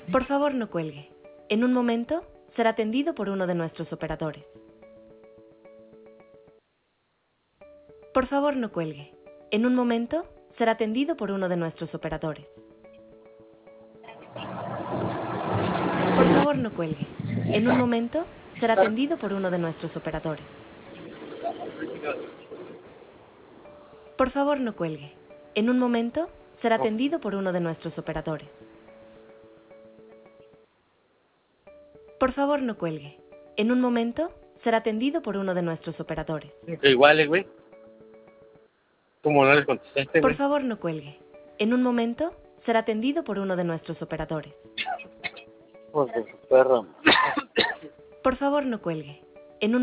Por favor, no cuelgue. En un momento, será atendido por uno de nuestros operadores. Por favor, no cuelgue. En un momento, será atendido por uno de nuestros operadores. Por favor, no cuelgue. En un momento, será atendido por uno de nuestros operadores. Por favor, no cuelgue. En un momento, será atendido por uno de nuestros operadores. Por favor, no cuelgue. En un momento, será atendido por uno de nuestros operadores. Que igual, güey. Como no les contestaste, Por güey. favor, no cuelgue. En un momento, será atendido por uno de nuestros operadores. Pues de su perro. Por favor, no cuelgue.